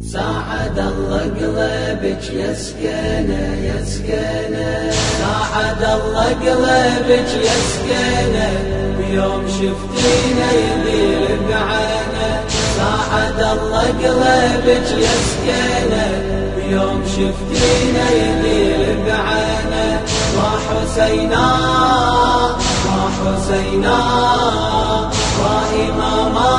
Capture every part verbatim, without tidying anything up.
ساعد الله قلبك يا سكينة يا سكينة، ساعد الله قلبك يا سكينة، بيوم شفتينا يذيل بعينه. ساعد الله قلبك يا سكينة، بيوم شفتينا يذيل بعينه. وحسينا وحسينا وإماما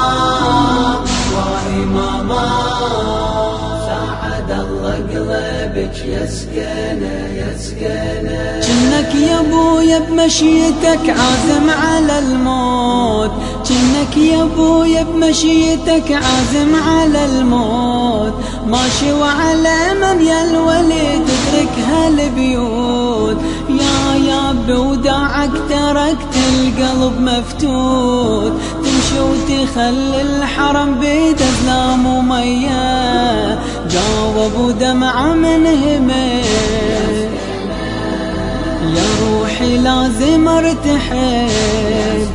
وإماما، ساعد الله قلبك يا سكينة يا سكينة. جنك يا ابويا بمشيتك عازم على الموت، جنك يا ابويا بمشيتك عازم على الموت. ماشي وعلى من يا الولي تدرك هالبيوت. يا يا بوداعك تركت القلب مفتوت، تمشي وتخلي الحرم بيد ظلام ومياه. جاوب ودمعة من همك يا روحي لازم ارتحل،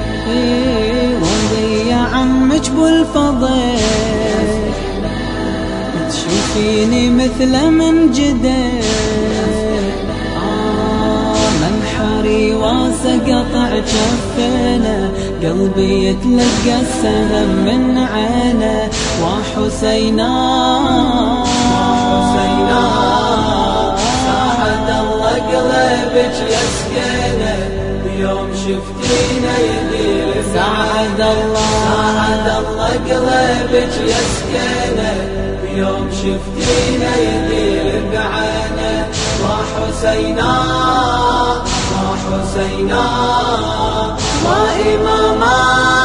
وضي عمك بالفضل تشوفيني مثل من جدل. آه منحري واسقطع جفنا، قلبي يتلقى السهم من عينه. وحسينا وحسينا ساعد الله قلبك يا سكينة، بيوم شفتينا يذيل ساعد الله ساعد الله قلبك يا سكينة، بيوم شفتينا يذيل بعينه. وحسينا وحسينا وإماما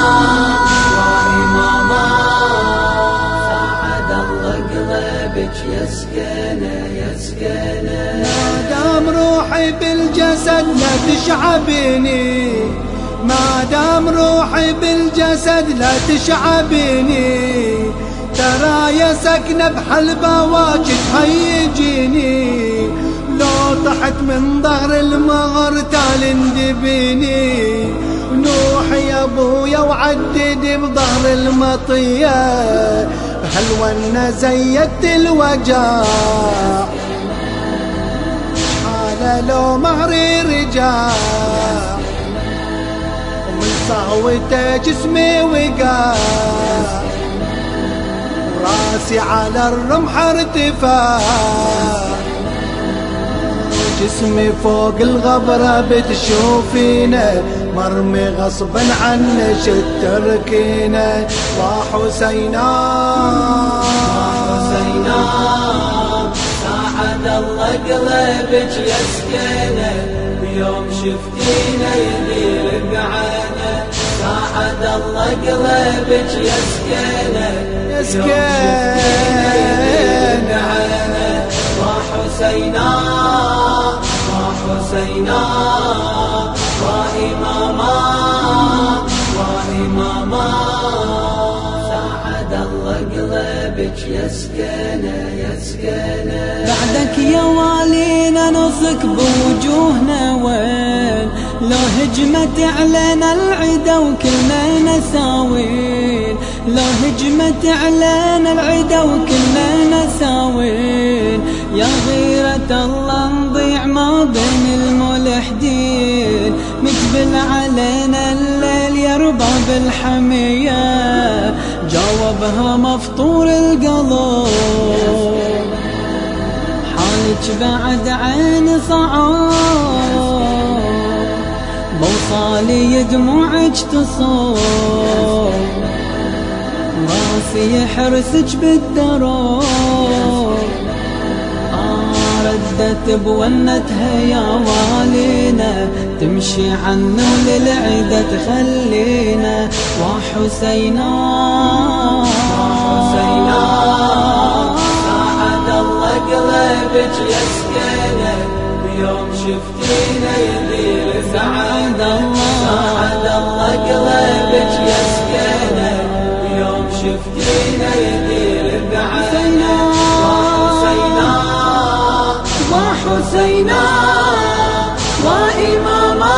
وإماما، ساعد الله قلبك يا سكينة يا سكينة. ما دام روحي بالجسد لا تشعبيني، ما دام روحي بالجسد لا تشعبيني. ترى يا سكنة بحلبة تهيجيني، لو طحت من ظهر المغر تال اندبيني. نوحي يا ابويا وعددي بظهر المطية، بهالونة زيدت الوجع. حالة لو مهري رجع، ومن صهوته جسمي وقع. راسي على الرمح ارتفاع، جسمي فوق الغبرة بتشوفينه، مرمي غصبا عنك التركينه. وحسينا وحسينا ساعد الله قلبك يا سكينة، بيوم شفتينا يذيل بعينه. ساعد الله قلبك يا سكينة يا سكينة. وحسينا وحسينا وإماما وإماما، ساعد الله قلبك يا سكينة يا سكينة. بعدك يا والينا نصك بوجوهنا وين، لو هجمت علينا العدا وكلنا نساوين. لو هجمت علينا العدا وكلنا نساوين. يا غيرة الله نضيع ما بين الملحدين، مقبل علينا الليل يا رباب الحمية. جاوبها مفطور القلب، حالك بعد عين صعب. بوصالي دموعك تصب، راسي يحرسك بالدروب. ردت بونتها يا والينا، تمشي عنه للعدة تخلينا. وحسينا وحسينا ساعد الله قلبك يا سكينة، بيوم شفتينا يذيل سعد الله ساعد الله قلبك يا سكينة، بيوم شفتينا يذيل بعينه. وحسينا وحسينا وإماما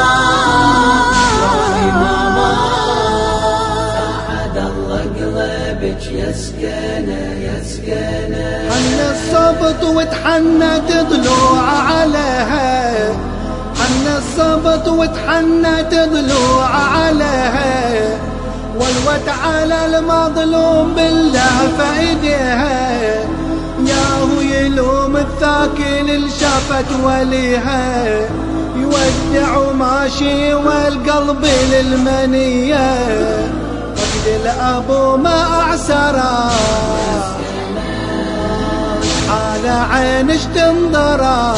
وإماما، ساعد الله قلبك يا سكانة يا سكانة. حن الصبط وتحنت ضلوع عليها، حن الصبط وتحنت ضلوع عليها، والوت على المظلوم بالله فايديها، ياهو يلوم الثاكل اللي شافت وليها، يودع ماشي والقلب للمنية، وقت الابو ما اعسره على عينش تنظره،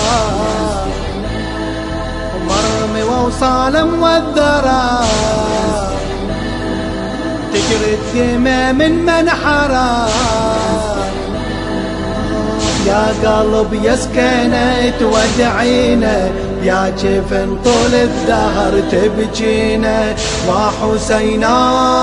مرمي ووصال موذره، تجري الدماء من منحره، يا قلب يا سكينة تودعينا، يا جفن طول الدهر تبجينا، وحسينا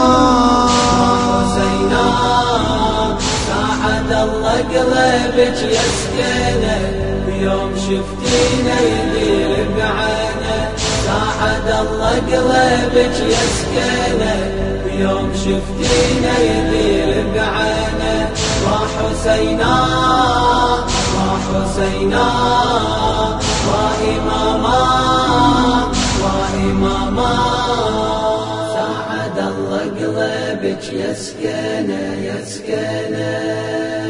حسينا ساعد الله قلبك يا سكينة، بيوم شفتينا يدير بعينه، ساعد الله قلبك يا سكينة، بيوم شفتينا يدير بعينه، وحسينا وحسينا وإماما وإماما، ساعد الله قلبك يا سكينة يا سكينة.